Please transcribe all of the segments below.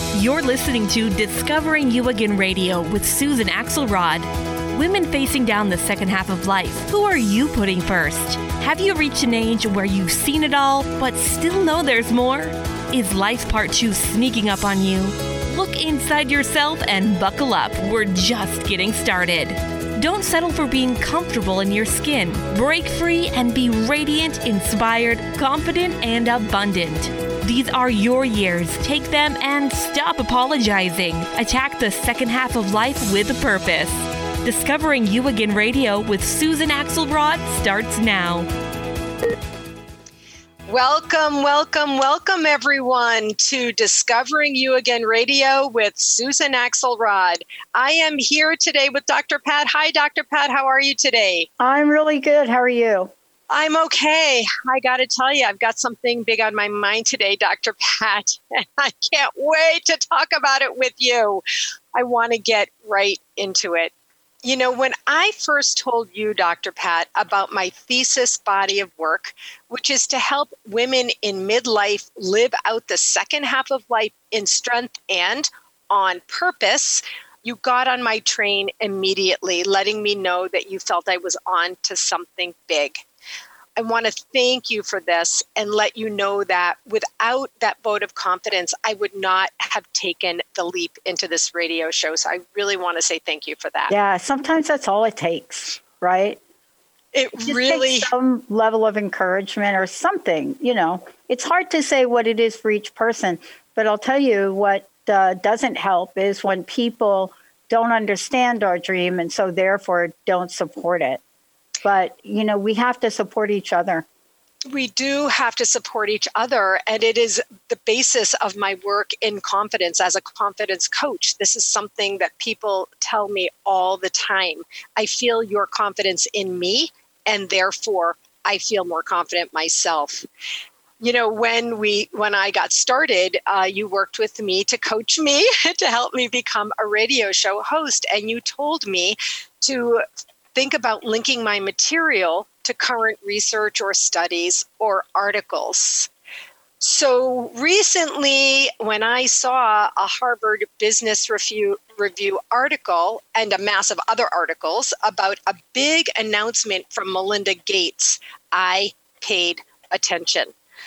You're listening to Discovering You Again Radio with Susan Axelrod. Women facing down the second half of life. Who are you putting first? Have you reached an age where you've seen it all, but still know there's more? Is life part 2 sneaking up on you? Look inside yourself and buckle up. We're just getting started. Don't settle for being comfortable in your skin. Break free and be radiant, inspired, confident, and abundant. These are your years. Take them and stop apologizing. Attack the second half of life with a purpose. Discovering You Again Radio with Susan Axelrod starts now. Welcome, everyone, to Discovering You Again Radio with Susan Axelrod. I am here today with Dr. Pat. Hi, Dr. Pat. How are you today? I'm really good. How are you? I'm okay. I got to tell you, I've got something big on my mind today, Dr. Pat, and I can't wait to talk about it with you. I want to get right into it. You know, when I first told you, Dr. Pat, about my thesis body of work, which is to help women in midlife live out the second half of life in strength and on purpose, you got on my train immediately, letting me know that you felt I was on to something big. I want to thank you for this and let you know that without that vote of confidence, I would not have taken the leap into this radio show. So I really want to say thank you for that. Yeah, sometimes that's all it takes, right? It really takes some level of encouragement or something, you know. It's hard to say what it is for each person, but I'll tell you what doesn't help is when people don't understand our dream and so therefore don't support it. But, you know, we have to support each other. We do have to support each other. And it is the basis of my work in confidence as a confidence coach. This is something that people tell me all the time. I feel your confidence in me, and therefore I feel more confident myself. You know, when I got started, you worked with me to coach me, to help me become a radio show host. And you told me to think about linking my material to current research or studies or articles. So recently, when I saw a Harvard Business Review article and a mass of other articles about a big announcement from Melinda Gates, I paid attention.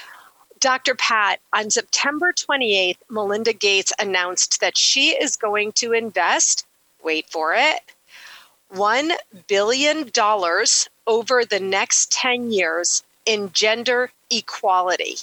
Dr. Pat, on September 28th, Melinda Gates announced that she is going to invest, wait for it, $1 billion over the next 10 years in gender equality.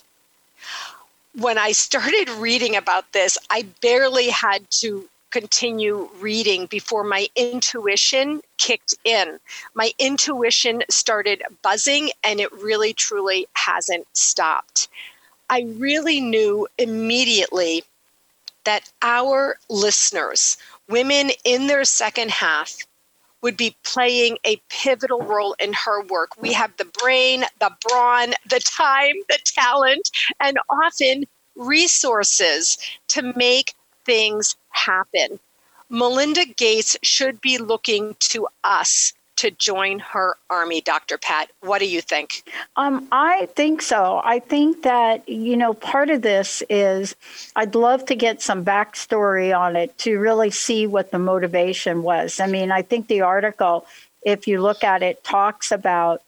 When I started reading about this, I barely had to continue reading before my intuition kicked in. My intuition started buzzing, and it really, truly hasn't stopped. I really knew immediately that our listeners, women in their second half, would be playing a pivotal role in her work. We have the brain, the brawn, the time, the talent, and often resources to make things happen. Melinda Gates should be looking to us to join her army, Dr. Pat. What do you think? I think so. I think that, you know, part of this is I'd love to get some backstory on it to really see what the motivation was. I mean, I think the article, if you look at it, talks about,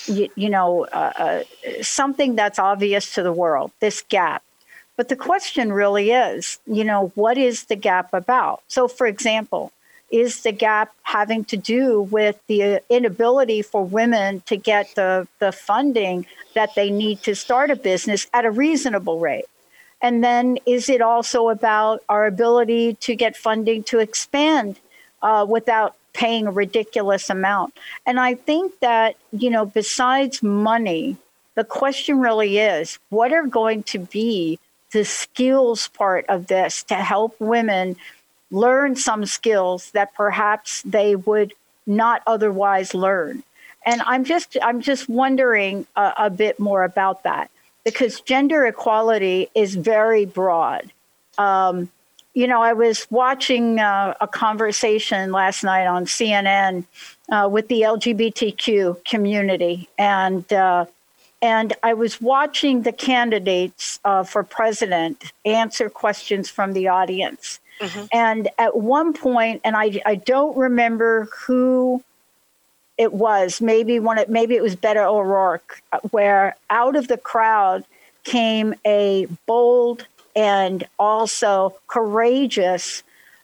something that's obvious to the world, this gap. But the question really is, you know, what is the gap about? So, for example, is the gap having to do with the inability for women to get the funding that they need to start a business at a reasonable rate? And then is it also about our ability to get funding to expand without paying a ridiculous amount? And I think that, you know, besides money, the question really is, what are going to be the skills part of this to help women learn some skills that perhaps they would not otherwise learn? And I'm just wondering a bit more about that, because gender equality is very broad. I was watching a conversation last night on CNN with the LGBTQ community, and And I was watching the candidates for president answer questions from the audience. Mm-hmm. And at one point, and I don't remember who it was, maybe it was Beto O'Rourke, where out of the crowd came a bold and also courageous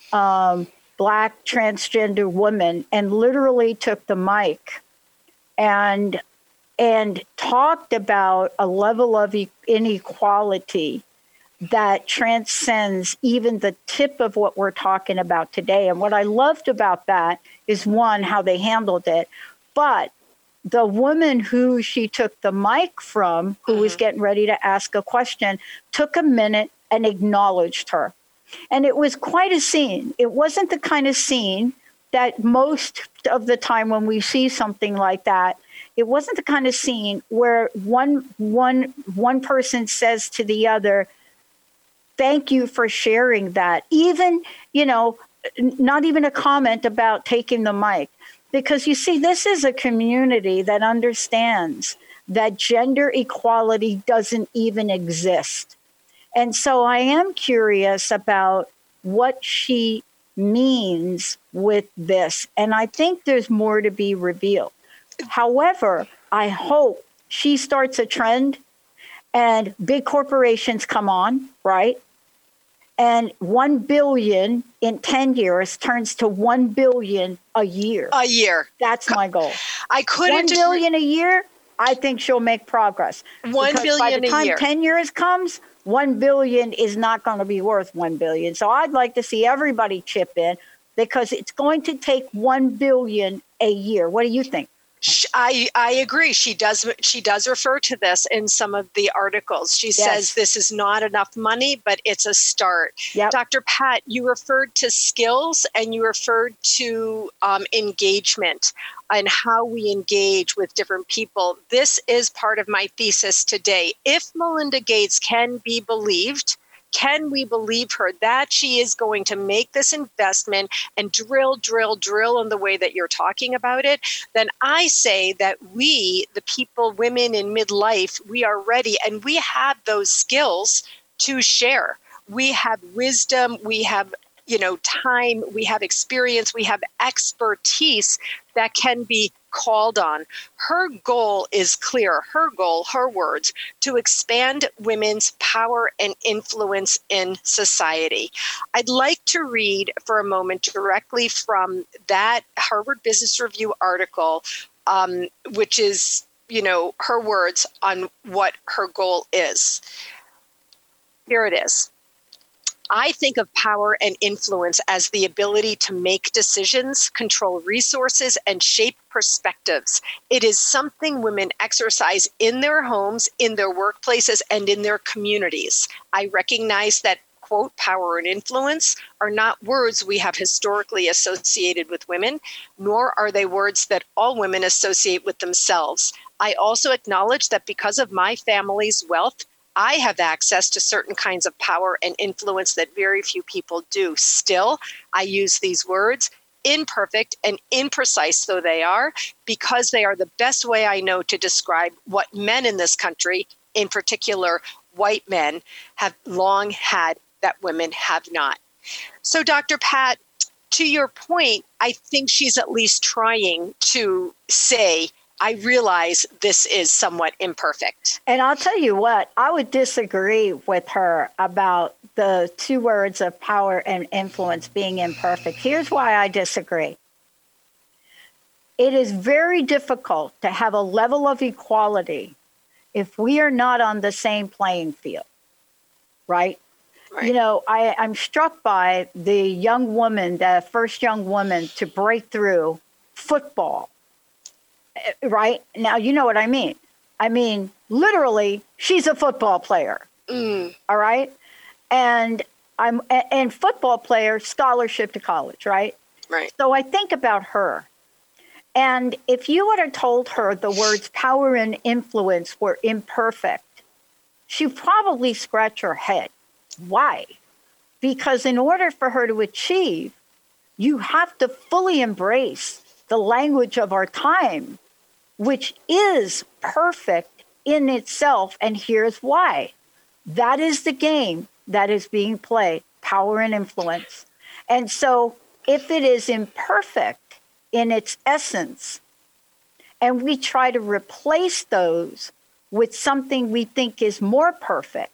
Black transgender woman and literally took the mic and talked about a level of inequality that transcends even the tip of what we're talking about today. And what I loved about that is, one, how they handled it, but the woman who she took the mic from, who was getting ready to ask a question, took a minute and acknowledged her. And it was quite a scene. It wasn't the kind of scene that most of the time when we see something like that, it wasn't the kind of scene where one person says to the other, thank you for sharing that. Even, not even a comment about taking the mic. Because you see, this is a community that understands that gender equality doesn't even exist. And so I am curious about what she means with this. And I think there's more to be revealed. However, I hope she starts a trend and big corporations come on, right? And 1 billion in 10 years turns to 1 billion a year. A year. That's my goal. I couldn't 1 billion a year, I think she'll make progress. 1 billion by the time a year. 10 years comes, 1 billion is not going to be worth 1 billion. So I'd like to see everybody chip in because it's going to take 1 billion a year. What do you think? I agree. She does refer to this in some of the articles. She says this is not enough money, but it's a start. Yep. Dr. Pat, you referred to skills and you referred to engagement and how we engage with different people. This is part of my thesis today. If Melinda Gates can be believed, can we believe her that she is going to make this investment and drill in the way that you're talking about it? Then I say that we, the people, women in midlife, we are ready and we have those skills to share. We have wisdom, we have time, we have experience, we have expertise that can be called on. Her goal is clear. Her goal, her words, to expand women's power and influence in society. I'd like to read for a moment directly from that Harvard Business Review article, which is, her words on what her goal is. Here it is. I think of power and influence as the ability to make decisions, control resources, and shape perspectives. It is something women exercise in their homes, in their workplaces, and in their communities. I recognize that, quote, power and influence are not words we have historically associated with women, nor are they words that all women associate with themselves. I also acknowledge that because of my family's wealth, I have access to certain kinds of power and influence that very few people do. Still, I use these words, imperfect and imprecise though they are, because they are the best way I know to describe what men in this country, in particular white men, have long had that women have not. So, Dr. Pat, to your point, I think she's at least trying to say, I realize this is somewhat imperfect. And I'll tell you what, I would disagree with her about the two words of power and influence being imperfect. Here's why I disagree. It is very difficult to have a level of equality if we are not on the same playing field, right? Right. I'm struck by the young woman, the first young woman to break through football. Right? Now, you know what I mean. I mean, literally, she's a football player. All right? And football player, scholarship to college, right? Right. So I think about her. And if you would have told her the words power and influence were imperfect, she'd probably scratch her head. Why? Because in order for her to achieve, you have to fully embrace the language of our time, which is perfect in itself, and here's why. That is the game that is being played, power and influence. And so if it is imperfect in its essence, and we try to replace those with something we think is more perfect,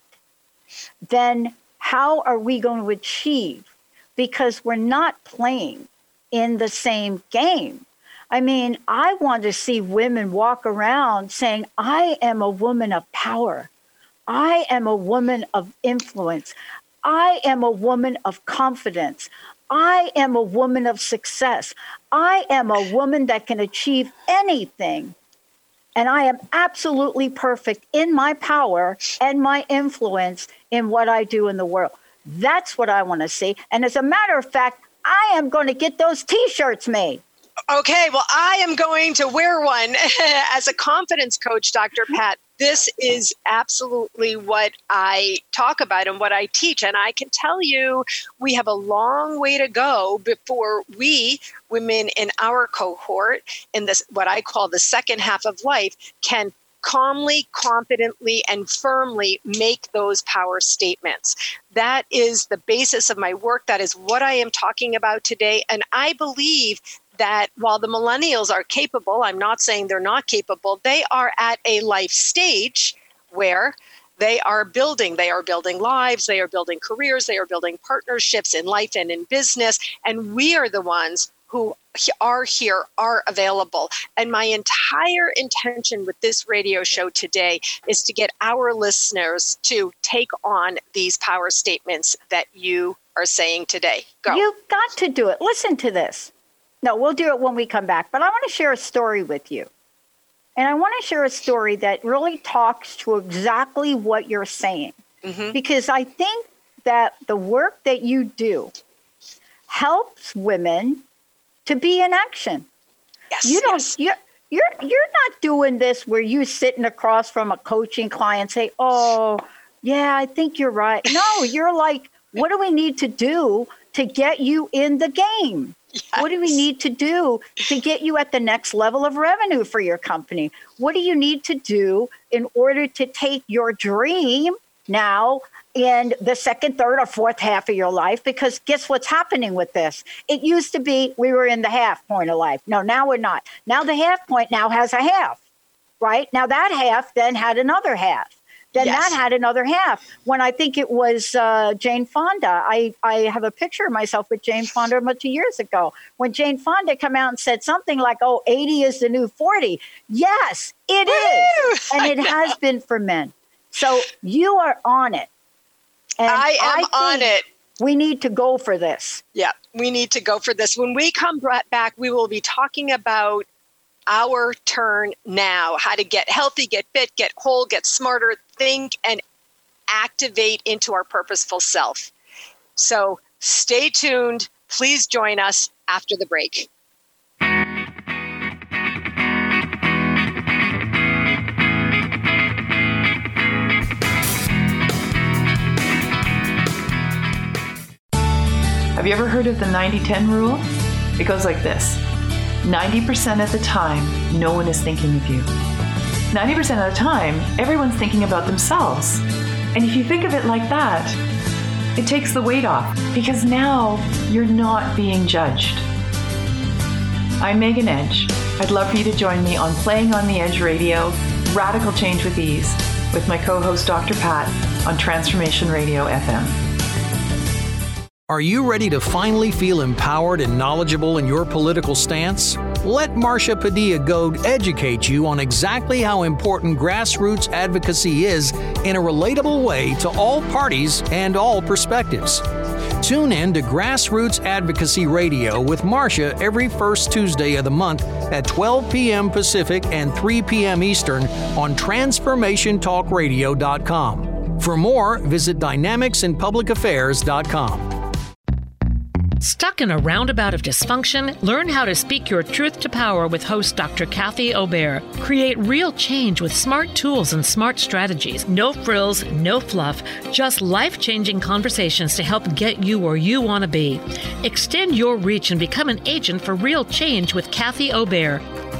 then how are we going to achieve? Because we're not playing in the same game. I mean, I want to see women walk around saying, I am a woman of power. I am a woman of influence. I am a woman of confidence. I am a woman of success. I am a woman that can achieve anything. And I am absolutely perfect in my power and my influence in what I do in the world. That's what I want to see. And as a matter of fact, I am going to get those T-shirts made. Okay, well, I am going to wear one as a confidence coach, Dr. Pat. This is absolutely what I talk about and what I teach. And I can tell you we have a long way to go before we, women in our cohort, in this what I call the second half of life, can calmly, confidently, and firmly make those power statements. That is the basis of my work. That is what I am talking about today. And I believe that while the millennials are capable, I'm not saying they're not capable, they are at a life stage where they are building lives, they are building careers, they are building partnerships in life and in business. And we are the ones who are here, are available. And my entire intention with this radio show today is to get our listeners to take on these power statements that you are saying today. Go. You've got to do it. Listen to this. No, we'll do it when we come back. But I want to share a story with you. And I want to share a story that really talks to exactly what you're saying. Mm-hmm. Because I think that the work that you do helps women to be in action. Yes, you don't. Yes. You're not doing this where you sitting across from a coaching client and say, "Oh, yeah, I think you're right." No, you're like, "What do we need to do to get you in the game? Yes. What do we need to do to get you at the next level of revenue for your company? What do you need to do in order to take your dream now in the second, third, or fourth half of your life?" Because guess what's happening with this? It used to be we were in the half point of life. No, now we're not. Now the half point now has a half, right? Now that half then had another half. Then that had another half. When I think it was Jane Fonda, I have a picture of myself with Jane Fonda a bunch of years ago. When Jane Fonda came out and said something like, 80 is the new 40. Yes, it is. And it has been for men. So you are on it. And I am on it. We need to go for this. Yeah, we need to go for this. When we come back, we will be talking about our turn now, how to get healthy, get fit, get whole, get smarter, think, and activate into our purposeful self. So stay tuned. Please join us after the break. Have you ever heard of the 90-10 rule? It goes like this. 90% of the time, no one is thinking of you. 90% of the time, everyone's thinking about themselves. And if you think of it like that, it takes the weight off because now you're not being judged. I'm Megan Edge. I'd love for you to join me on Playing on the Edge Radio, Radical Change with Ease, with my co-host Dr. Pat on Transformation Radio FM. Are you ready to finally feel empowered and knowledgeable in your political stance? Let Marcia Padilla-Goad educate you on exactly how important grassroots advocacy is in a relatable way to all parties and all perspectives. Tune in to Grassroots Advocacy Radio with Marcia every first Tuesday of the month at 12 p.m. Pacific and 3 p.m. Eastern on TransformationTalkRadio.com. For more, visit DynamicsInPublicAffairs.com. Stuck in a roundabout of dysfunction? Learn how to speak your truth to power with host Dr. Kathy Obear. Create real change with smart tools and smart strategies. No frills, no fluff, just life-changing conversations to help get you where you want to be. Extend your reach and become an agent for real change with Kathy Obear.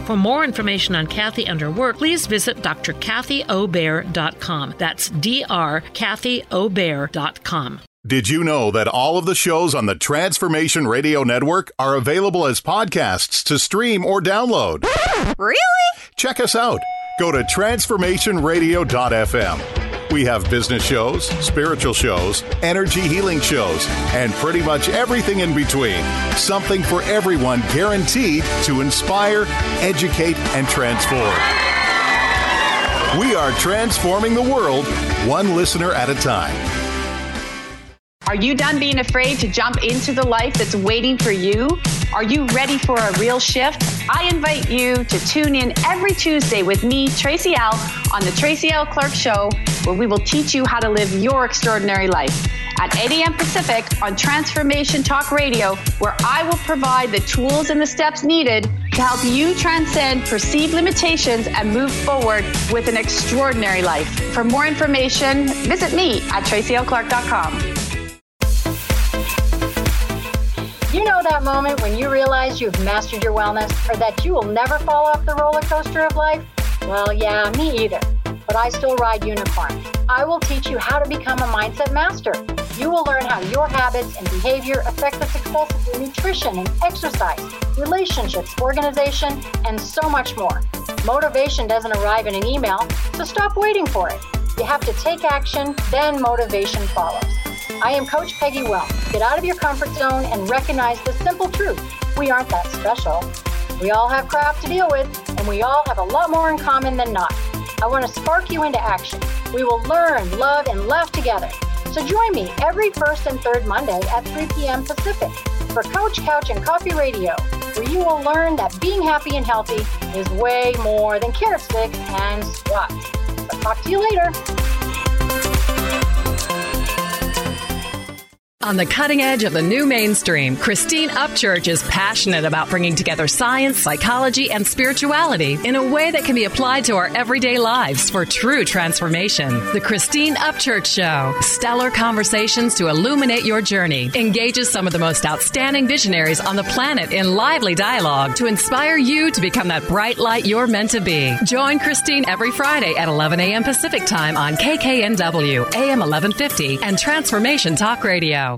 For more information on Kathy and her work, please visit drkathyobear.com. That's drkathyobear.com. Did you know that all of the shows on the Transformation Radio Network are available as podcasts to stream or download? Really? Check us out. Go to transformationradio.fm. We have business shows, spiritual shows, energy healing shows, and pretty much everything in between. Something for everyone, guaranteed to inspire, educate, and transform. We are transforming the world, one listener at a time. Are you done being afraid to jump into the life that's waiting for you? Are you ready for a real shift? I invite you to tune in every Tuesday with me, Tracy L., on the Tracy L. Clark Show, where we will teach you how to live your extraordinary life. At 8 a.m. Pacific on Transformation Talk Radio, where I will provide the tools and the steps needed to help you transcend perceived limitations and move forward with an extraordinary life. For more information, visit me at tracylclark.com. You know that moment when you realize you've mastered your wellness, or that you will never fall off the roller coaster of life? Well, yeah, me either. But I still ride unicorns. I will teach you how to become a mindset master. You will learn how your habits and behavior affect the success of your nutrition and exercise, relationships, organization, and so much more. Motivation doesn't arrive in an email, so stop waiting for it. You have to take action, then motivation follows. I am Coach Peggy Well. Get out of your comfort zone and recognize the simple truth. We aren't that special. We all have crap to deal with, and we all have a lot more in common than not. I want to spark you into action. We will learn, love, and laugh together. So join me every first and third Monday at 3 p.m. Pacific for Couch, Couch, and Coffee Radio, where you will learn that being happy and healthy is way more than carrot sticks and squats. So talk to you later. On the cutting edge of the new mainstream, Christine Upchurch is passionate about bringing together science, psychology, and spirituality in a way that can be applied to our everyday lives for true transformation. The Christine Upchurch Show, stellar conversations to illuminate your journey, engages some of the most outstanding visionaries on the planet in lively dialogue to inspire you to become that bright light you're meant to be. Join Christine every Friday at 11 a.m. Pacific Time on KKNW, AM 1150, and Transformation Talk Radio.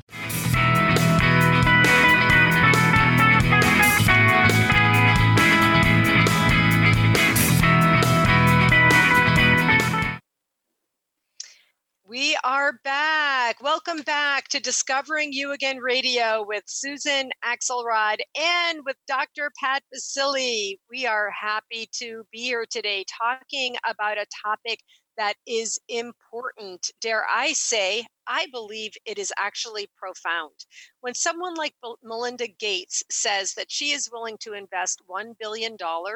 We are back. Welcome back to Discovering You Again Radio with Susan Axelrod and with Dr. Pat Baccili. We are happy to be here today talking about a topic that is important. Dare I say, I believe it is actually profound. When someone like Melinda Gates says that she is willing to invest $1 billion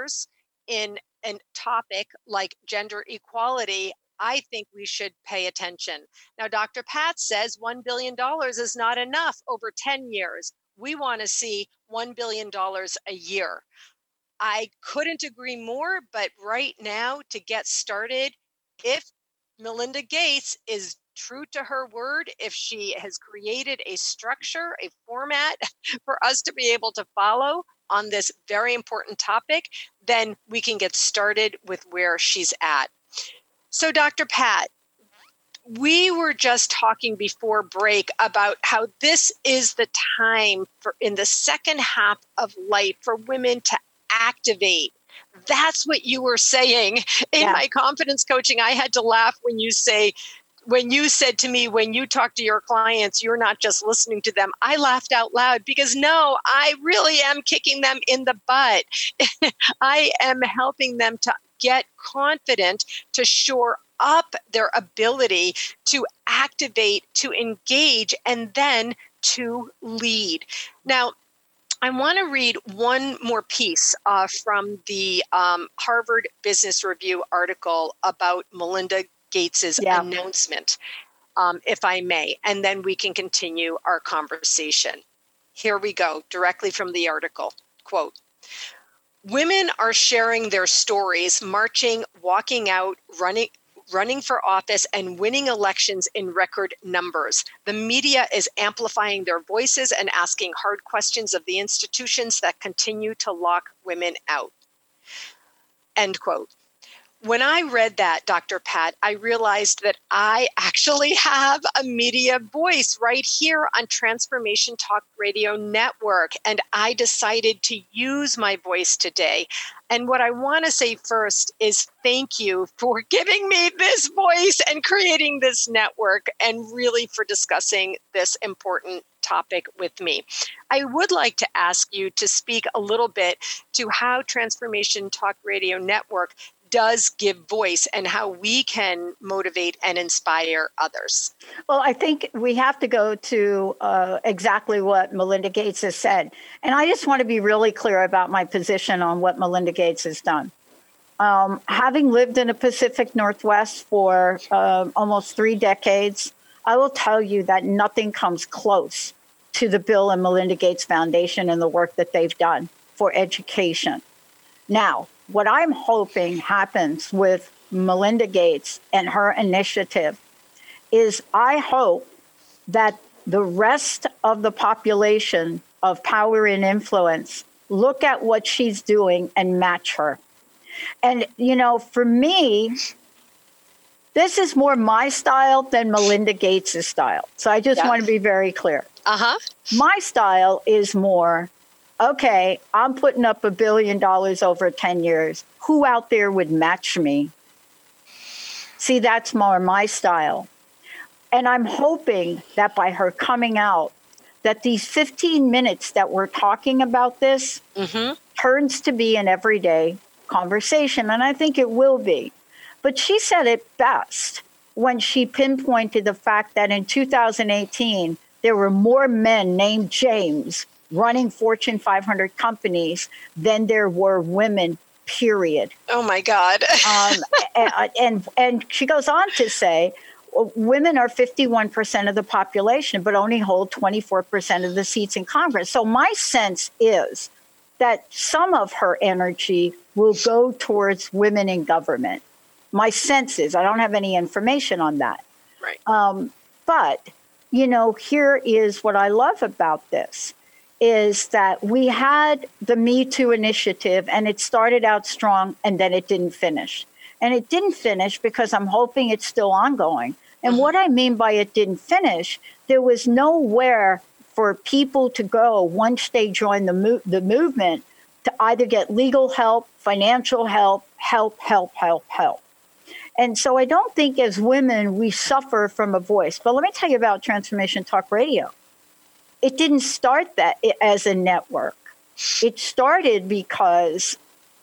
in a topic like gender equality, I think we should pay attention. Now, Dr. Pat says $1 billion is not enough over 10 years. We want to see $1 billion a year. I couldn't agree more, but right now, to get started, if Melinda Gates is true to her word, if she has created a structure, a format for us to be able to follow on this very important topic, then we can get started with where she's at. So, Dr. Pat, we were just talking before break about how this is the time for in the second half of life for women to activate. That's what you were saying in my confidence coaching. I had to laugh when you said to me, when you talk to your clients, you're not just listening to them. I laughed out loud because no, I really am kicking them in the butt. I am helping them to get confident, to shore up their ability to activate, to engage, and then to lead. Now, I want to read one more piece from the Harvard Business Review article about Melinda Gates's announcement, if I may, and then we can continue our conversation. Here we go, directly from the article. Quote, "Women are sharing their stories, marching, walking out, running for office, and winning elections in record numbers. The media is amplifying their voices and asking hard questions of the institutions that continue to lock women out." end quote. When I read that, Dr. Pat, I realized that I actually have a media voice right here on Transformation Talk Radio Network, and I decided to use my voice today. And what I want to say first is thank you for giving me this voice and creating this network, and really for discussing this important topic with me. I would like to ask you to speak a little bit to how Transformation Talk Radio Network does give voice and how we can motivate and inspire others. Well, I think we have to go to exactly what Melinda Gates has said. And I just want to be really clear about my position on what Melinda Gates has done. Having lived in the Pacific Northwest for almost 3 decades, I will tell you that nothing comes close to the Bill and Melinda Gates Foundation and the work that they've done for education. Now, what I'm hoping happens with Melinda Gates and her initiative is I hope that the rest of the population of power and influence look at what she's doing and match her. And, you know, for me, this is more my style than Melinda Gates' style. So I just want to be very clear. My style is more, okay, I'm putting up $1 billion over 10 years. Who out there would match me? See, that's more my style. And I'm hoping that by her coming out, that these 15 minutes that we're talking about this turns to be an everyday conversation. And I think it will be. But she said it best when she pinpointed the fact that in 2018, there were more men named James running Fortune 500 companies than there were women, period. Oh, my God. And she goes on to say, women are 51% of the population, but only hold 24% of the seats in Congress. So my sense is that some of her energy will go towards women in government. My sense is, I don't have any information on that. Right. But, you know, here is what I love about this. Is that we had the Me Too initiative, and it started out strong, and then it didn't finish. And it didn't finish because I'm hoping it's still ongoing. And what I mean by it didn't finish, there was nowhere for people to go once they joined the movement to either get legal help, financial help. And so I don't think as women we suffer from a voice. But let me tell you about Transformation Talk Radio. It didn't start that as a network. It started because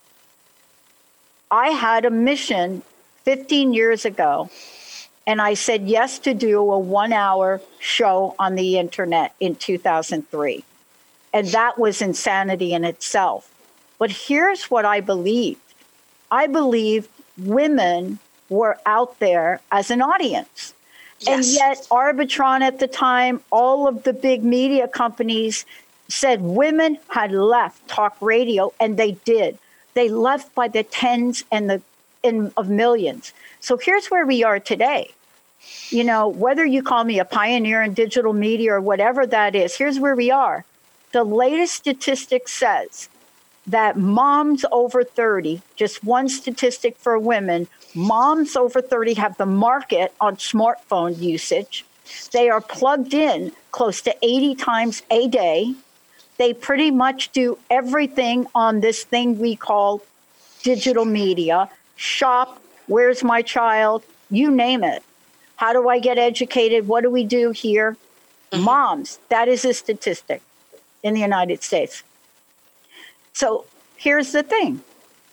I had a mission 15 years ago, and I said yes to do a 1-hour show on the internet in 2003. And that was insanity in itself. But here's what I believed. I believed women were out there as an audience. Yes. And yet Arbitron at the time, all of the big media companies said women had left talk radio, and they did. They left by the tens and of millions. So here's where we are today. You know, whether you call me a pioneer in digital media or whatever that is, here's where we are. The latest statistic says that moms over 30, just one statistic for women, moms over 30 have the market on smartphone usage. They are plugged in close to 80 times a day. They pretty much do everything on this thing we call digital media. Shop, where's my child, you name it. How do I get educated? What do we do here? Moms, that is a statistic in the United States. So here's the thing.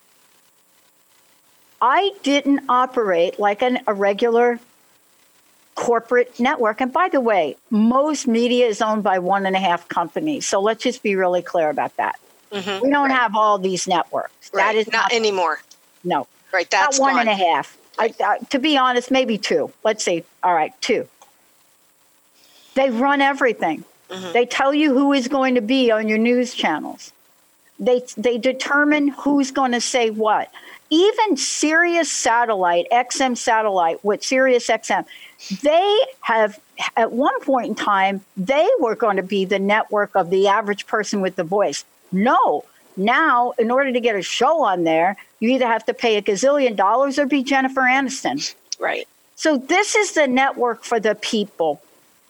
I didn't operate like a regular corporate network. And by the way, most media is owned by 1.5 companies. So let's just be really clear about that. We don't have all these networks. Right. That is not anymore. No. Right. That's not 1.5. Right. To be honest, maybe 2. Let's see. All right, 2. They run everything. They tell you who is going to be on your news channels. They determine who's going to say what. Even Sirius Satellite, XM Satellite with Sirius XM, they have, at one point in time, they were going to be the network of the average person with the voice. No. Now, in order to get a show on there, You either have to pay $1 gazillion or be Jennifer Aniston. Right. So this is the network for the people.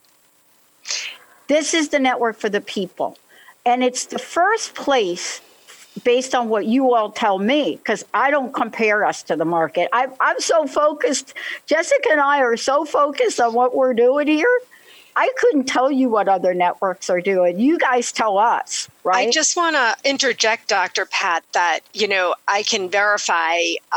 This is the network for the people. And it's the first place, based on what you all tell me, because I don't compare us to the market. I'm so focused. Jessica and I are so focused on what we're doing here. I couldn't tell you what other networks are doing. You guys tell us, right? I just want to interject, Dr. Pat, that, I can verify,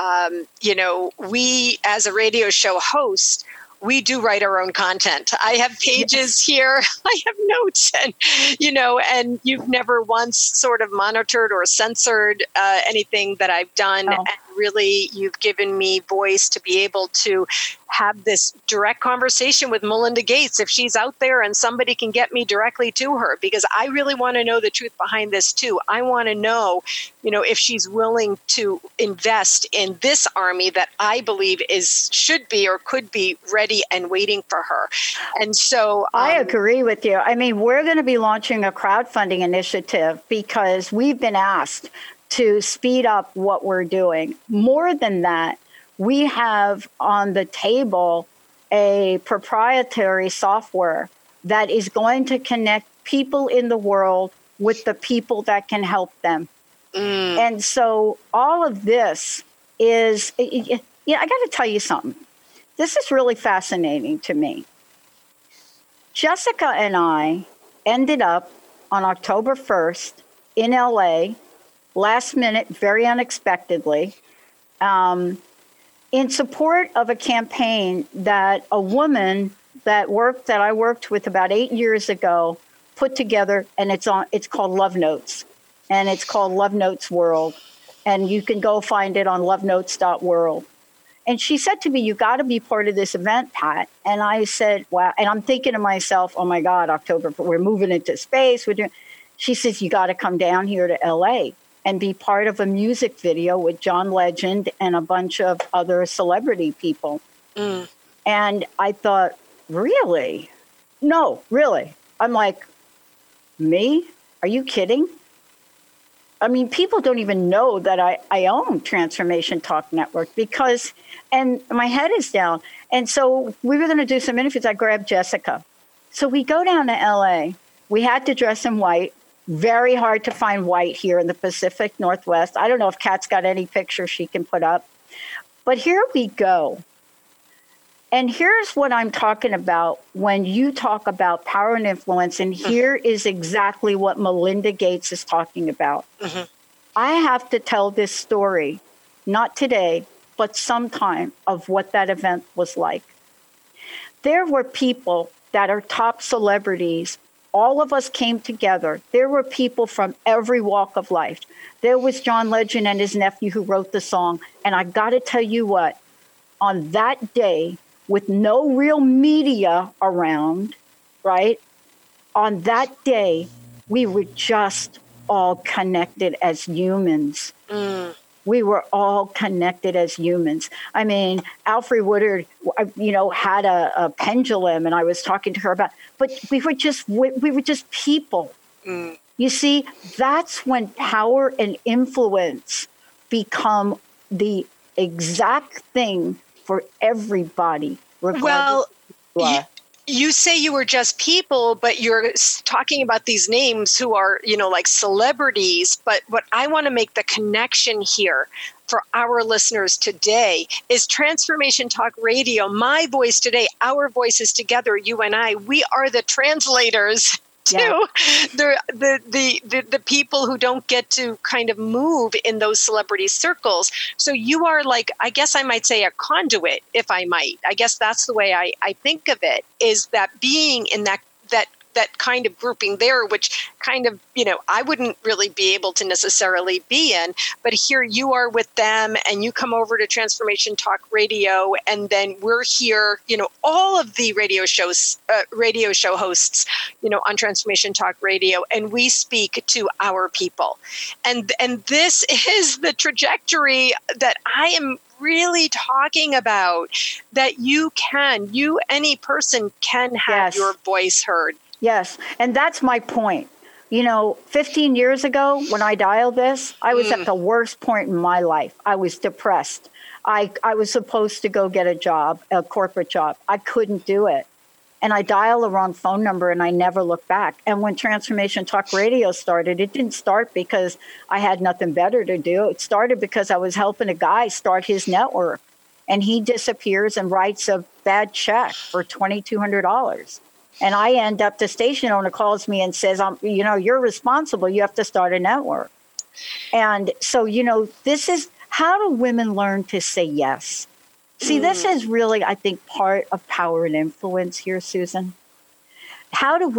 we as a radio show host, we do write our own content. I have pages here, I have notes, and you've never once sort of monitored or censored anything that I've done. Oh. And really, you've given me voice to be able to have this direct conversation with Melinda Gates if she's out there and somebody can get me directly to her, because I really want to know the truth behind this too. I want to know, if she's willing to invest in this army that I believe should be or could be ready and waiting for her. And so I agree with you. I mean, we're going to be launching a crowdfunding initiative because we've been asked to speed up what we're doing. More than that, we have on the table a proprietary software that is going to connect people in the world with the people that can help them. And so all of this is, I got to tell you something. This is really fascinating to me. Jessica and I ended up on October 1st in LA, last minute, very unexpectedly, in support of a campaign that a woman that I worked with about 8 years ago put together, and it's called Love Notes, and it's called Love Notes World, and you can go find it on lovenotes.world. And she said to me, "You got to be part of this event, Pat." And I said, "Wow!" And I'm thinking to myself, "Oh my God, October, we're moving into space. We're doing." She says, "You got to come down here to LA and be part of a music video with John Legend and a bunch of other celebrity people." And I thought, really? No, really. I'm like, me? Are you kidding? I mean, people don't even know that I own Transformation Talk Network and my head is down. And so we were going to do some interviews. I grabbed Jessica. So we go down to LA. We had to dress in white. Very hard to find white here in the Pacific Northwest. I don't know if Kat's got any pictures she can put up. But here we go. And here's what I'm talking about when you talk about power and influence. And here is exactly what Melinda Gates is talking about. I have to tell this story, not today, but sometime, of what that event was like. There were people that are top celebrities. All of us came together. There were people from every walk of life. There was John Legend and his nephew who wrote the song. And I got to tell you what, on that day, with no real media around, right? On that day, we were just all connected as humans. We were all connected as humans. I mean, Alfre Woodard, had a pendulum, and I was talking to her about, but we were just people. You see, that's when power and influence become the exact thing for everybody. Well, you say you were just people, but you're talking about these names who are, like celebrities. But what I want to make the connection here for our listeners today is Transformation Talk Radio, my voice today, our voices together, you and I, we are the translators to the people who don't get to kind of move in those celebrity circles. So you are like, I guess I might say, a conduit, if I might. I guess that's the way I think of it, is that being in that kind of grouping there, which kind of, I wouldn't really be able to necessarily be in, but here you are with them and you come over to Transformation Talk Radio, and then we're here, all of the radio show hosts, on Transformation Talk Radio, and we speak to our people. And this is the trajectory that I am really talking about, that any person can have your voice heard. Yes. And that's my point. 15 years ago when I dialed this, I was at the worst point in my life. I was depressed. I was supposed to go get a job, a corporate job. I couldn't do it. And I dialed the wrong phone number and I never looked back. And when Transformation Talk Radio started, it didn't start because I had nothing better to do. It started because I was helping a guy start his network. And he disappears and writes a bad check for $2,200. And I end up, the station owner calls me and says, you're responsible. You have to start a network. And so, this is, how do women learn to say yes? See, this is really, I think, part of power and influence here, Susan. How can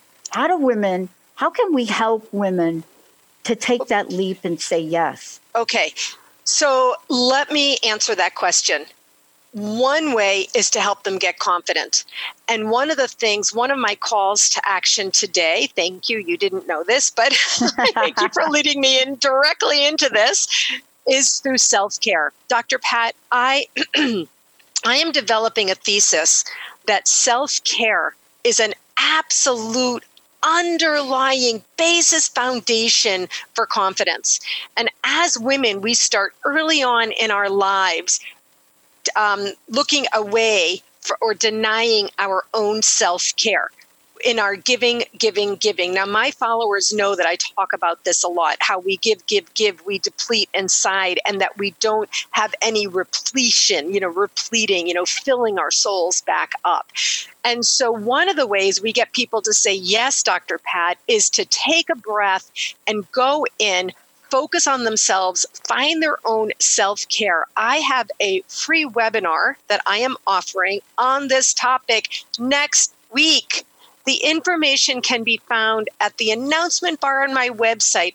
we help women to take that leap and say yes? Okay, so let me answer that question. One way is to help them get confident. And one of my calls to action today, thank you, you didn't know this, but thank you for leading me directly into this, is through self-care. Dr. Pat, I am developing a thesis that self-care is an absolute underlying basis foundation for confidence. And as women, we start early on in our lives looking away or denying our own self-care in our giving. Now, my followers know that I talk about this a lot, how we give, we deplete inside, and that we don't have any repletion, filling our souls back up. And so one of the ways we get people to say, yes, Dr. Pat, is to take a breath and go in, focus on themselves, find their own self-care. I have a free webinar that I am offering on this topic next week. The information can be found at the announcement bar on my website,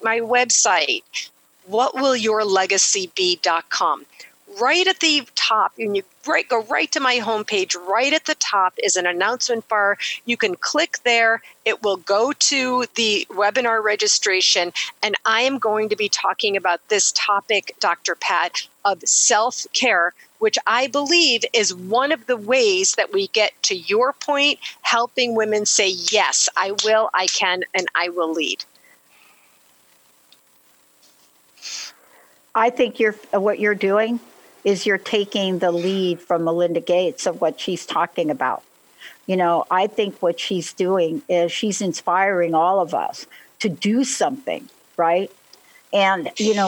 whatwillyourlegacybe.com. Right at the top, and you go right to my homepage, right at the top is an announcement bar. You can click there. It will go to the webinar registration, and I am going to be talking about this topic, Dr. Pat, of self-care, which I believe is one of the ways that we get to your point, helping women say, yes, I will, I can, and I will lead. I think what you're doing is you're taking the lead from Melinda Gates of what she's talking about. I think what she's doing is she's inspiring all of us to do something, right? And,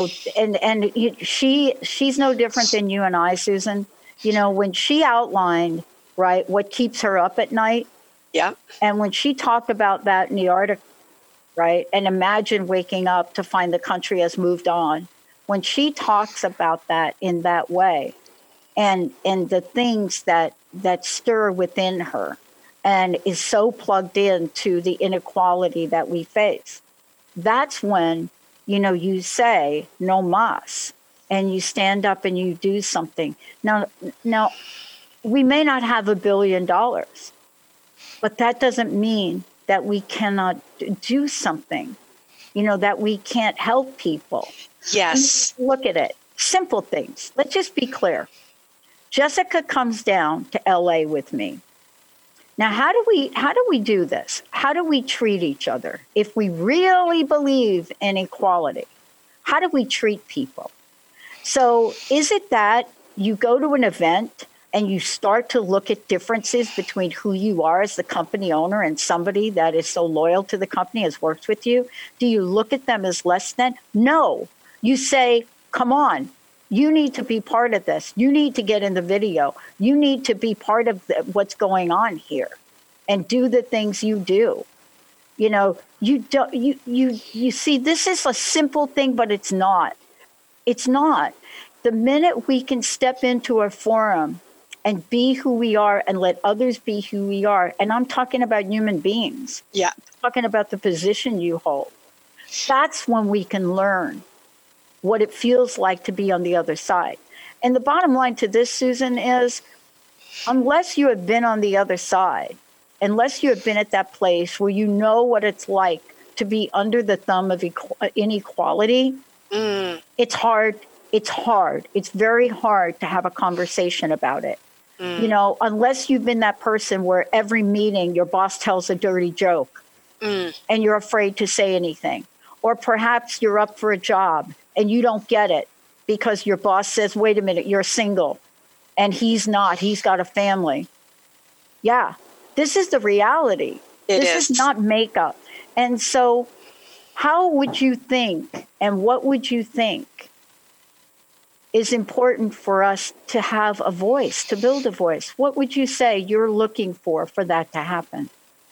she's no different than you and I, Susan. When she outlined, right, what keeps her up at night. Yeah. And when she talked about that in the article, right, and imagine waking up to find the country has moved on. When she talks about that in that way and the things that stir within her and is so plugged into the inequality that we face, that's when, you say no mas and you stand up and you do something. Now, we may not have $1 billion, but that doesn't mean that we cannot do something, that we can't help people. Yes. Look at it. Simple things. Let's just be clear. Jessica comes down to LA with me. Now, how do we do this? How do we treat each other? If we really believe in equality, how do we treat people? So is it that you go to an event and you start to look at differences between who you are as the company owner and somebody that is so loyal to the company, has worked with you? Do you look at them as less than? No. You say, come on, you need to be part of this. You need to get in the video. You need to be part of what's going on here and do the things you do. You see, this is a simple thing, but it's not. It's not. The minute we can step into a forum and be who we are and let others be who we are, and I'm talking about human beings. Yeah. I'm talking about the position you hold. That's when we can learn what it feels like to be on the other side. And the bottom line to this, Susan, is unless you have been on the other side, unless you have been at that place where you know what it's like to be under the thumb of inequality, it's hard. It's hard. It's very hard to have a conversation about it. Unless you've been that person where every meeting your boss tells a dirty joke and you're afraid to say anything. Or perhaps you're up for a job and you don't get it because your boss says, wait a minute, you're single. And he's not. He's got a family. Yeah, this is the reality. This is not makeup. And so how would you think, and what would you think is important for us to have a voice, to build a voice? What would you say you're looking for that to happen?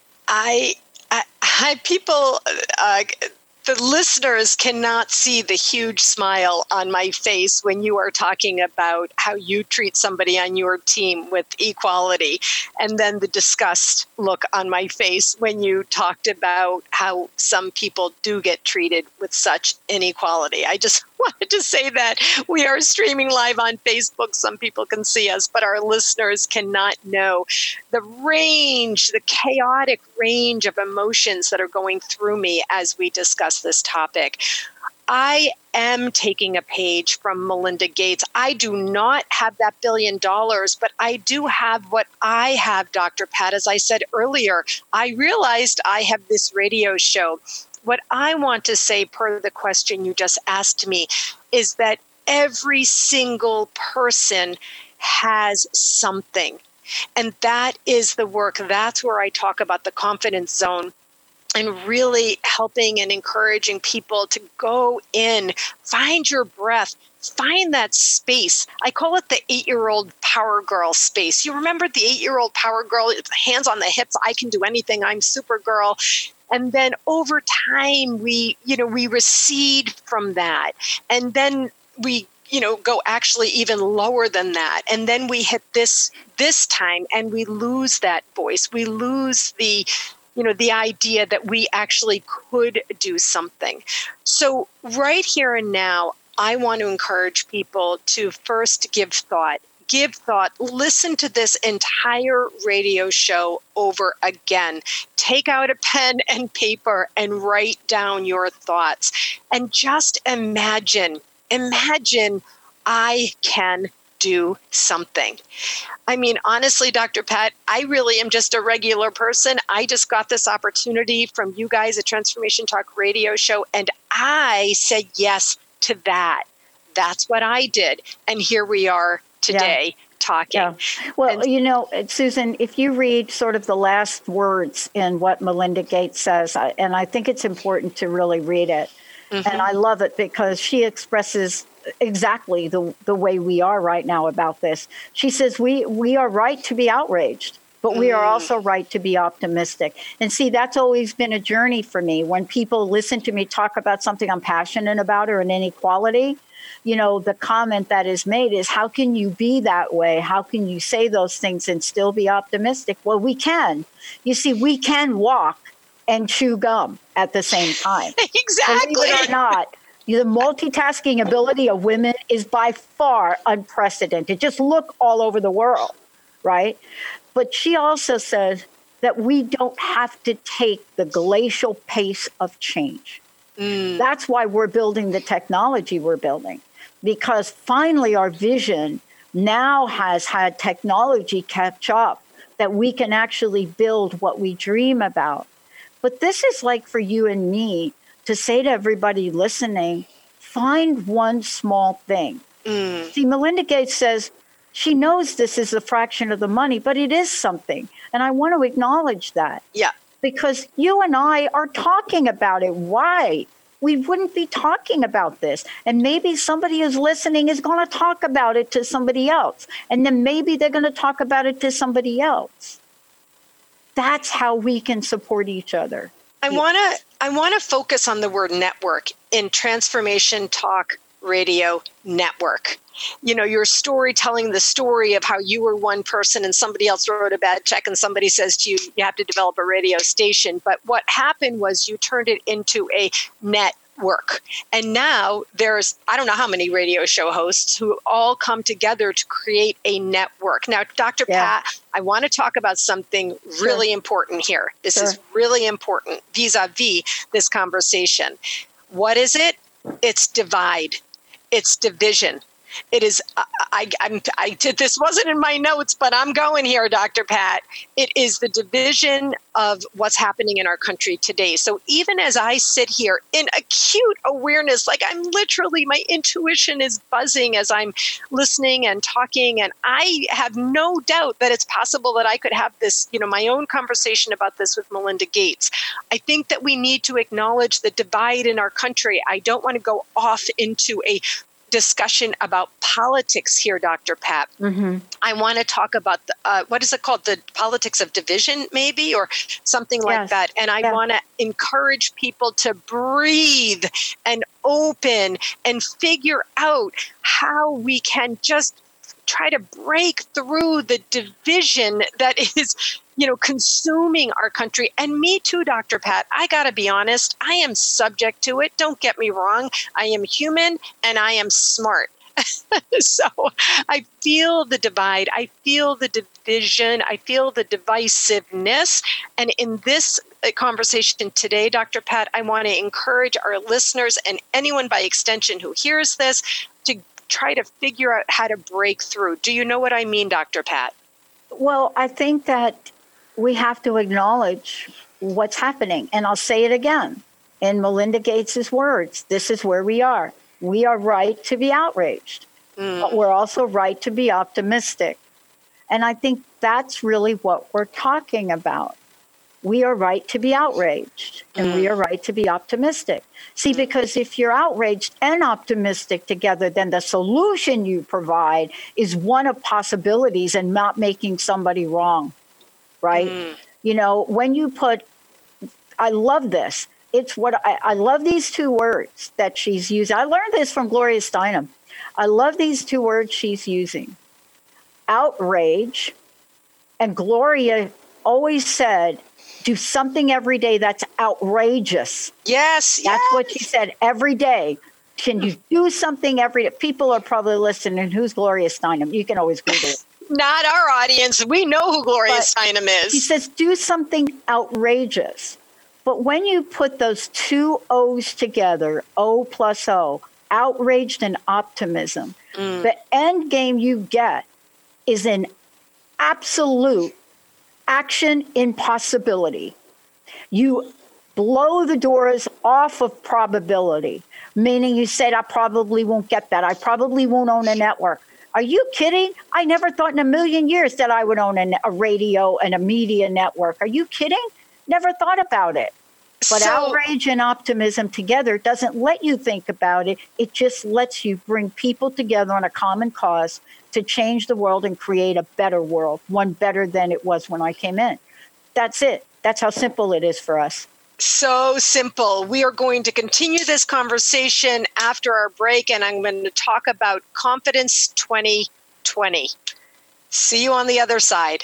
The listeners cannot see the huge smile on my face when you are talking about how you treat somebody on your team with equality, and then the disgust look on my face when you talked about how some people do get treated with such inequality. I just wanted to say that we are streaming live on Facebook. Some people can see us, but our listeners cannot know the range, the chaotic range of emotions that are going through me as we discuss this topic. I am taking a page from Melinda Gates. I do not have that $1 billion, but I do have what I have, Dr. Pat. As I said earlier, I realized I have this radio show. What I want to say, per the question you just asked me, is that every single person has something. And that is the work. That's where I talk about the confidence zone and really helping and encouraging people to go in, find your breath, find that space. I call it the 8-year-old power girl space. You remember the 8-year-old power girl, hands on the hips, I can do anything, I'm Supergirl. And then over time, we recede from that. And then we, go actually even lower than that. And then we hit this time and we lose that voice. We lose the idea that we actually could do something. So right here and now, I want to encourage people to first give thought, listen to this entire radio show over again. Take out a pen and paper and write down your thoughts. And just imagine I can do something. I mean, honestly, Dr. Pat, I really am just a regular person. I just got this opportunity from you guys at Transformation Talk radio show, and I said yes to that. That's what I did. And here we are today talking. Yeah. Well, Susan, if you read sort of the last words in what Melinda Gates says, and I think it's important to really read it, and I love it because she expresses exactly the way we are right now about this. She says we are right to be outraged, but we are also right to be optimistic. And see, that's always been a journey for me. When people listen to me talk about something I'm passionate about or an inequality, the comment that is made is, how can you be that way? How can you say those things and still be optimistic? Well, we can. You see, we can walk and chew gum at the same time. Exactly. Believe it or not, the multitasking ability of women is by far unprecedented. Just look all over the world, right? But she also says that we don't have to take the glacial pace of change. That's why we're building the technology we're building, because finally our vision now has had technology catch up that we can actually build what we dream about. But this is like for you and me to say to everybody listening, find one small thing. See, Melinda Gates says she knows this is a fraction of the money, but it is something. And I want to acknowledge that. Yeah. Because you and I are talking about it. Why? We wouldn't be talking about this. And maybe somebody who's listening is going to talk about it to somebody else. And then maybe they're going to talk about it to somebody else. That's how we can support each other. I want to focus on the word network in Transformation Talk Radio Network. Your story, telling the story of how you were one person and somebody else wrote a bad check and somebody says to you, you have to develop a radio station. But what happened was you turned it into a network. And now there's, I don't know how many radio show hosts who all come together to create a network. Now, Dr. Pat, I want to talk about something really important here. This is really important vis-a-vis this conversation. What is it? It's divide. It's division. It is, I did, this wasn't in my notes, but I'm going here, Dr. Pat. It is the division of what's happening in our country today. So even as I sit here in acute awareness, like I'm literally, my intuition is buzzing as I'm listening and talking. And I have no doubt that it's possible that I could have this, my own conversation about this with Melinda Gates. I think that we need to acknowledge the divide in our country. I don't want to go off into a discussion about politics here, Dr. Pat. Mm-hmm. I want to talk about what is it called? The politics of division, maybe, or something like that. And I want to encourage people to breathe and open and figure out how we can just try to break through the division that is, consuming our country. And me too, Dr. Pat, I got to be honest, I am subject to it. Don't get me wrong. I am human and I am smart. So I feel the divide. I feel the division. I feel the divisiveness. And in this conversation today, Dr. Pat, I want to encourage our listeners and anyone by extension who hears this to try to figure out how to break through. Do you know what I mean, Dr. Pat? Well, I think that we have to acknowledge what's happening. And I'll say it again. In Melinda Gates' words, this is where we are. We are right to be outraged, but we're also right to be optimistic. And I think that's really what we're talking about. We are right to be outraged, and we are right to be optimistic. See, because if you're outraged and optimistic together, then the solution you provide is one of possibilities and not making somebody wrong, right? When you put, I love this. It's what I love these two words that she's using. I learned this from Gloria Steinem. I love these two words she's using. Outrage, and Gloria always said, do something every day that's outrageous. Yes. That's what she said every day. Can you do something every day? People are probably listening. Who's Gloria Steinem? You can always Google it. Not our audience. We know who Gloria Steinem is. She says, do something outrageous. But when you put those two O's together, O plus O, outraged and optimism, the end game you get is an absolute action impossibility. You blow the doors off of probability, meaning you said, I probably won't get that. I probably won't own a network. Are you kidding? I never thought in a million years that I would own a radio and a media network. Are you kidding? Never thought about it. But outrage and optimism together doesn't let you think about it. It just lets you bring people together on a common cause to change the world and create a better world, one better than it was when I came in. That's it. That's how simple it is for us. So simple. We are going to continue this conversation after our break, and I'm going to talk about Confidence 2020. See you on the other side.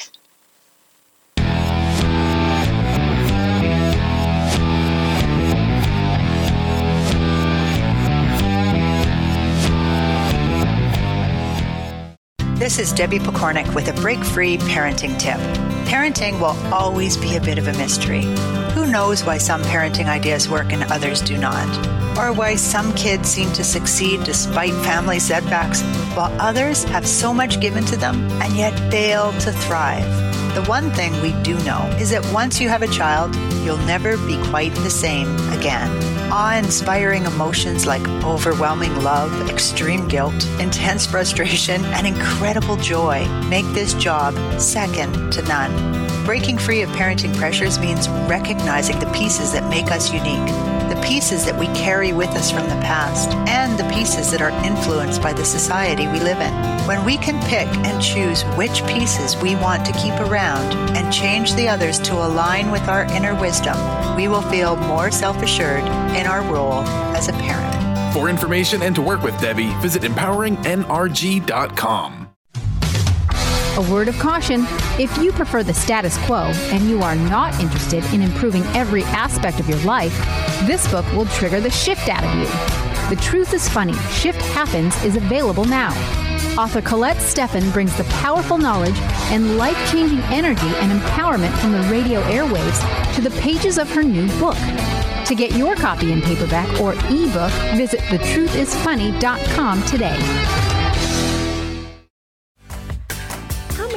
This is Debbie Pokornik with a break-free parenting tip. Parenting will always be a bit of a mystery. Who knows why some parenting ideas work and others do not? Or why some kids seem to succeed despite family setbacks, while others have so much given to them and yet fail to thrive. The one thing we do know is that once you have a child, you'll never be quite the same again. Awe-inspiring emotions like overwhelming love, extreme guilt, intense frustration, and incredible joy make this job second to none. Breaking free of parenting pressures means recognizing the pieces that make us unique, the pieces that we carry with us from the past, and the pieces that are influenced by the society we live in. When we can pick and choose which pieces we want to keep around and change the others to align with our inner wisdom, we will feel more self-assured in our role as a parent. For information and to work with Debbie, visit empoweringnrg.com. A word of caution: if you prefer the status quo and you are not interested in improving every aspect of your life, this book will trigger the shift out of you. The Truth is Funny, Shift Happens is available now. Author Colette Steffen brings the powerful knowledge and life-changing energy and empowerment from the radio airwaves to the pages of her new book. To get your copy in paperback or ebook, visit thetruthisfunny.com today.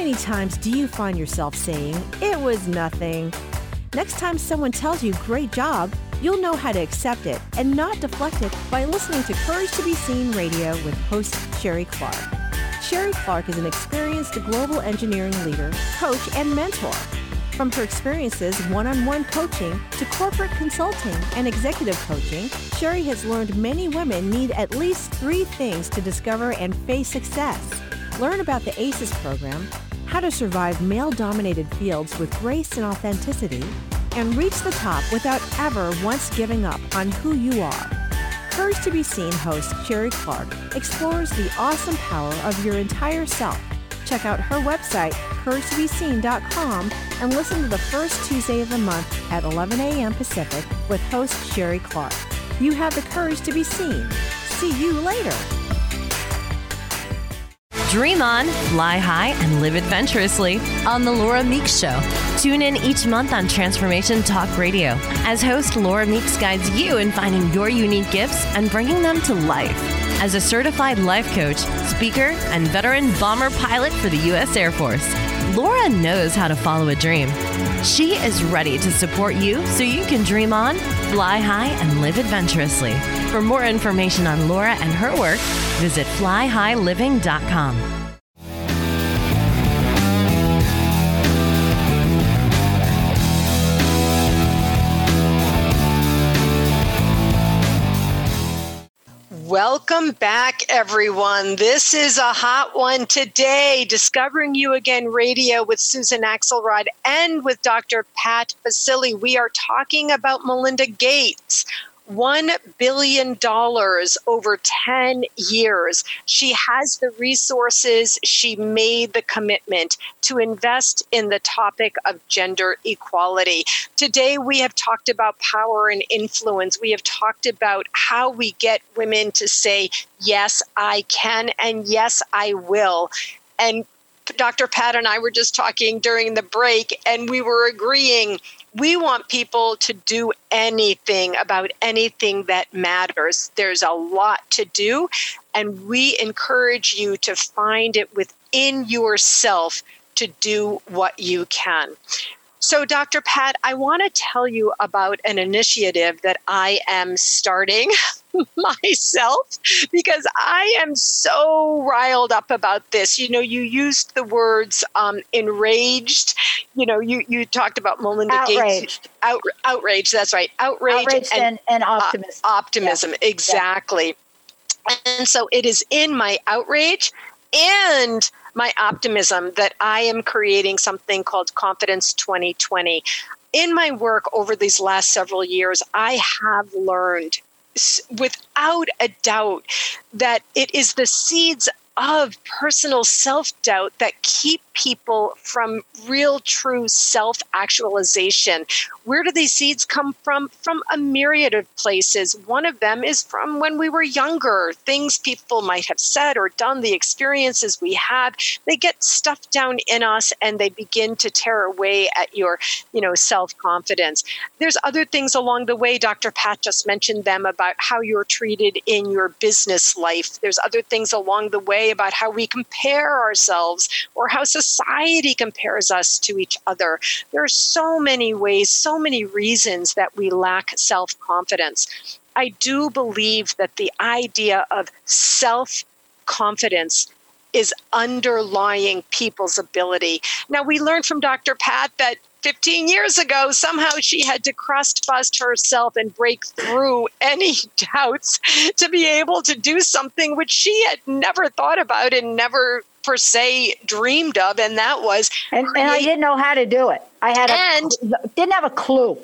many times do you find yourself saying, "It was nothing"? Next time someone tells you "great job," you'll know how to accept it and not deflect it by listening to Courage to Be Seen Radio with host Sherry Clark. Sherry Clark is an experienced global engineering leader, coach, and mentor. From her experiences one-on-one coaching to corporate consulting and executive coaching, Sherry has learned many women need at least 3 things to discover and face success. Learn about the ACES program, how to survive male-dominated fields with grace and authenticity, and reach the top without ever once giving up on who you are. Courage to Be Seen host Sherry Clark explores the awesome power of your entire self. Check out her website, CourageToBeSeen.com, and listen to the first Tuesday of the month at 11 a.m. Pacific with host Sherry Clark. You have the courage to be seen. See you later. Dream on, fly high, and live adventurously on The Laura Meeks Show. Tune in each month on Transformation Talk Radio as host Laura Meeks guides you in finding your unique gifts and bringing them to life. As a certified life coach, speaker, and veteran bomber pilot for the U.S. Air Force, Laura knows how to follow a dream. She is ready to support you so you can dream on, fly high, and live adventurously. For more information on Laura and her work, visit flyhighliving.com. Welcome back, everyone. This is a hot one today, Discovering You Again Radio with Susan Axelrod and with Dr. Pat Baccili. We are talking about Melinda Gates. $1 billion over 10 years. She has the resources. She made the commitment to invest in the topic of gender equality. Today, we have talked about power and influence. We have talked about how we get women to say, yes, I can, and yes, I will. And Dr. Pat and I were just talking during the break, and we were agreeing we want people to do anything about anything that matters. There's a lot to do, and we encourage you to find it within yourself to do what you can. So, Dr. Pat, I want to tell you about an initiative that I am starting myself because I am so riled up about this. You know, you used the words enraged. You know, you talked about Melinda Gates. Outraged, that's right. Outraged and optimism. Optimism, yeah. Exactly. Yeah. And so it is in my outrage and my optimism that I am creating something called Confidence 2020. In my work over these last several years, I have learned without a doubt that it is the seeds of personal self-doubt that keep people from real, true self-actualization. Where do these seeds come from? From a myriad of places. One of them is from when we were younger. Things people might have said or done, the experiences we had, they get stuffed down in us and they begin to tear away at your, self-confidence. There's other things along the way. Dr. Pat just mentioned them about how you're treated in your business life. There's other things along the way about how we compare ourselves or how society compares us to each other. There are so many ways, so many reasons that we lack self-confidence. I do believe that the idea of self-confidence is underlying people's ability. Now, we learned from Dr. Pat that 15 years ago, somehow she had to crust bust herself and break through any doubts to be able to do something which she had never thought about and never per se dreamed of, and that was and I didn't know how to do it. Didn't have a clue.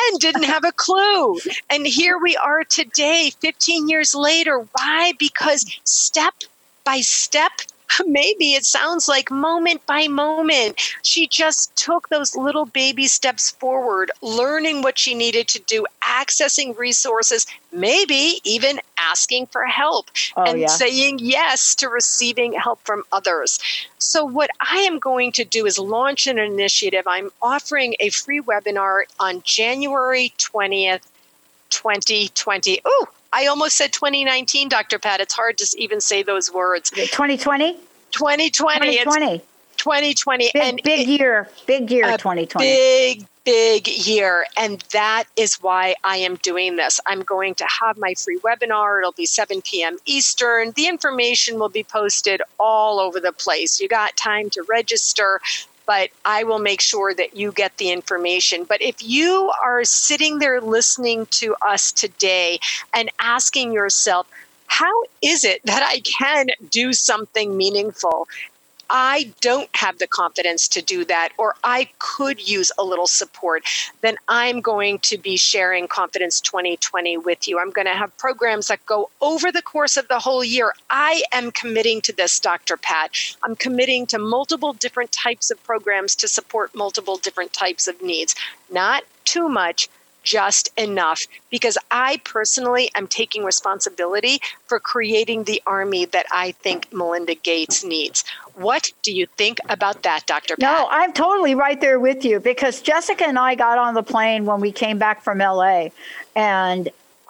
And here we are today, 15 years later. Why? Because step by step, maybe it sounds like moment by moment, she just took those little baby steps forward, learning what she needed to do, accessing resources, maybe even asking for help saying yes to receiving help from others. So what I am going to do is launch an initiative. I'm offering a free webinar on January 20th, 2020. Ooh, I almost said 2019, Dr. Pat. It's hard to even say those words. 2020? 2020. 2020. 2020. Big year, 2020. Big year. And that is why I am doing this. I'm going to have my free webinar. It'll be 7 p.m. Eastern. The information will be posted all over the place. You got time to register, but I will make sure that you get the information. But if you are sitting there listening to us today and asking yourself, how is it that I can do something meaningful? I don't have the confidence to do that, or I could use a little support, then I'm going to be sharing Confidence 2020 with you. I'm going to have programs that go over the course of the whole year. I am committing to this, Dr. Pat. I'm committing to multiple different types of programs to support multiple different types of needs. Not too much, just enough, because I personally am taking responsibility for creating the army that I think Melinda Gates needs. What do you think about that, Dr. Pat? No, I'm totally right there with you, because Jessica and I got on the plane when we came back from LA, and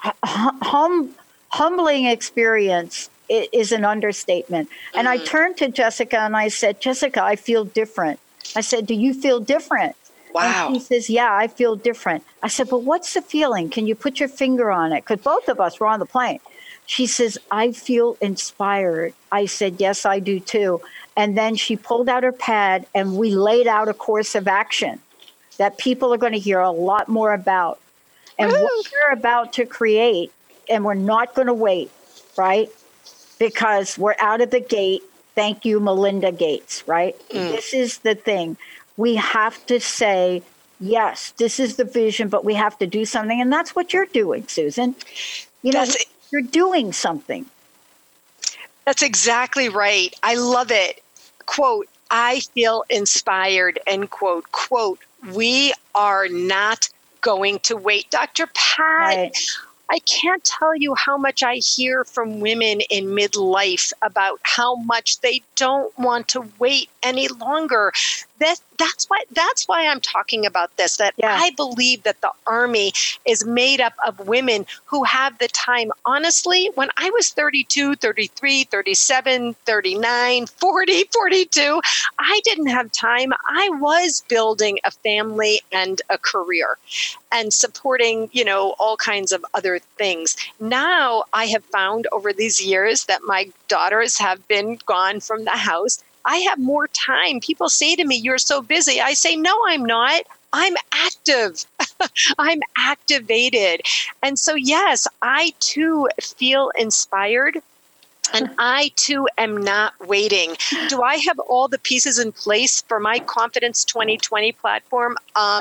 humbling experience is an understatement. And I turned to Jessica and I said, Jessica, I feel different. I said, do you feel different? Wow. And she says, yeah, I feel different. I said, but what's the feeling? Can you put your finger on it? Because both of us were on the plane. She says, I feel inspired. I said, yes, I do too. And then she pulled out her pad and we laid out a course of action that people are going to hear a lot more about. And what we're about to create, and we're not going to wait, right? Because we're out of the gate. Thank you, Melinda Gates, right? This is the thing. We have to say, yes, this is the vision, but we have to do something. And that's what you're doing, Susan. You're doing something. That's exactly right. I love it. Quote, I feel inspired, end quote. Quote, we are not going to wait. Dr. Pat, right. I can't tell you how much I hear from women in midlife about how much they don't want to wait any longer. That's why I'm talking about this, that I believe that the Army is made up of women who have the time. Honestly, when I was 32, 33, 37, 39, 40, 42, I didn't have time. I was building a family and a career and supporting, all kinds of other things. Now I have found over these years that my daughters have been gone from the house. I have more time. People say to me, you're so busy. I say, no, I'm not. I'm active. I'm activated. And so, yes, I too feel inspired. And I too am not waiting. Do I have all the pieces in place for my Confidence 2020 platform?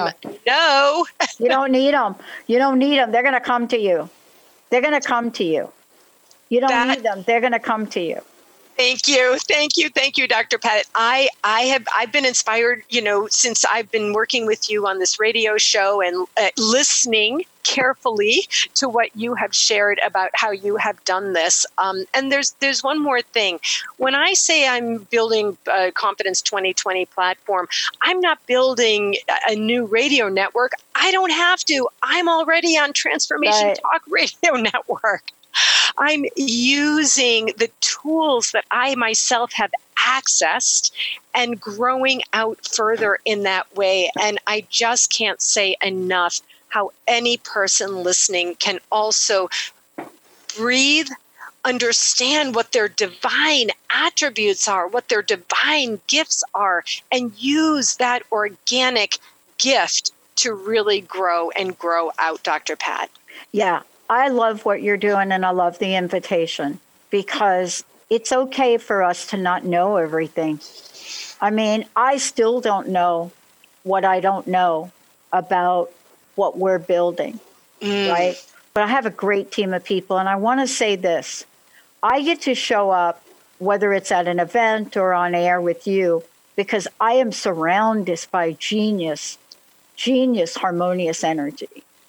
No. You don't need them. You don't need them. They're going to come to you. They're going to come to you. You don't need them. They're going to come to you. Thank you, Dr. Pat. I've been inspired, since I've been working with you on this radio show and listening carefully to what you have shared about how you have done this. And there's one more thing. When I say I'm building a Confidence 2020 platform, I'm not building a new radio network. I don't have to. I'm already on Transformation Talk Radio Network. I'm using the tools that I myself have accessed and growing out further in that way. And I just can't say enough how any person listening can also breathe, understand what their divine attributes are, what their divine gifts are, and use that organic gift to really grow and grow out, Dr. Pat. Yeah. I love what you're doing, and I love the invitation, because it's okay for us to not know everything. I mean, I still don't know what I don't know about what we're building, right? But I have a great team of people, and I want to say this. I get to show up, whether it's at an event or on air with you, because I am surrounded by genius, harmonious energy.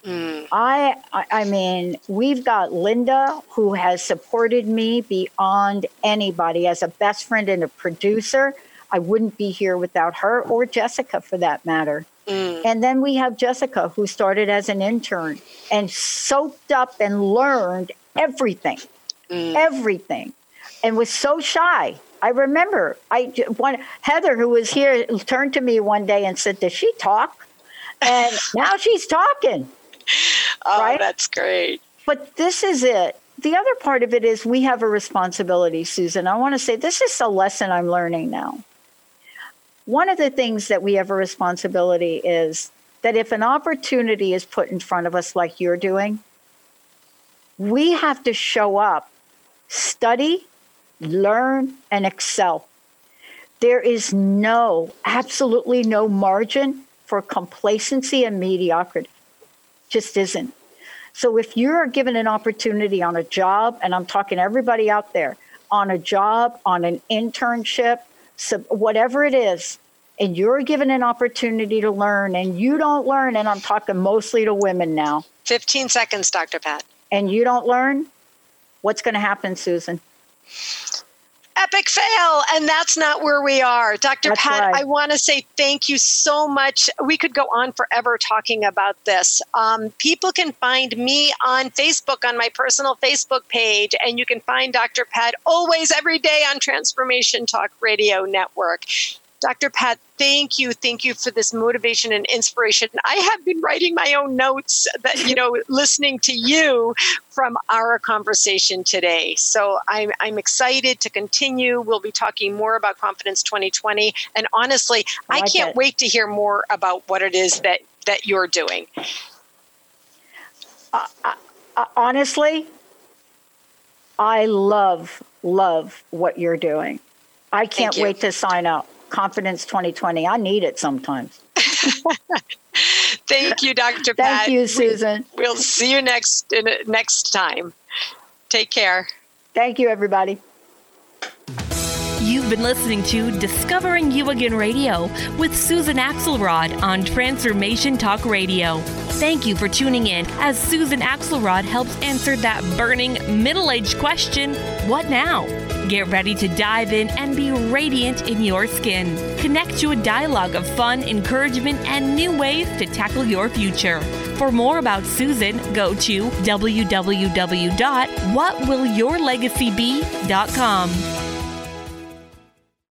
I mean, we've got Linda, who has supported me beyond anybody as a best friend and a producer. I wouldn't be here without her, or Jessica for that matter. And then we have Jessica, who started as an intern and soaked up and learned everything, and was so shy. I remember Heather, who was here, turned to me one day and said, "Does she talk?" And now she's talking. Oh, right? That's great. But this is it. The other part of it is we have a responsibility, Susan. I want to say this is a lesson I'm learning now. One of the things that we have a responsibility is that if an opportunity is put in front of us like you're doing, we have to show up, study, learn, and excel. There is absolutely no margin for complacency and mediocrity. Just isn't. So if you're given an opportunity on a job, and I'm talking to everybody out there, on a job, on an internship, so whatever it is, and you're given an opportunity to learn and you don't learn, and I'm talking mostly to women now. 15 seconds, Dr. Pat. And you don't learn, what's going to happen, Susan? Epic fail. And that's not where we are. Dr. That's Pat, right. I want to say thank you so much. We could go on forever talking about this. People can find me on Facebook, on my personal Facebook page, and you can find Dr. Pat always, every day on Transformation Talk Radio Network. Dr. Pat, thank you. Thank you for this motivation and inspiration. I have been writing my own notes that, listening to you from our conversation today. So I'm excited to continue. We'll be talking more about Confidence 2020. And honestly, I can't wait to hear more about what it is that you're doing. Honestly, I love what you're doing. I can't wait to sign up. Confidence 2020. I need it sometimes. Thank you, Dr. Pat. Thank you, Susan. We'll see you next time. Take care. Thank you, everybody. You've been listening to Discovering You Again Radio with Susan Axelrod on Transformation Talk Radio. Thank you for tuning in as Susan Axelrod helps answer that burning middle-aged question, what now? Get ready to dive in and be radiant in your skin. Connect to a dialogue of fun, encouragement, and new ways to tackle your future. For more about Susan, go to www.whatwillyourlegacybe.com.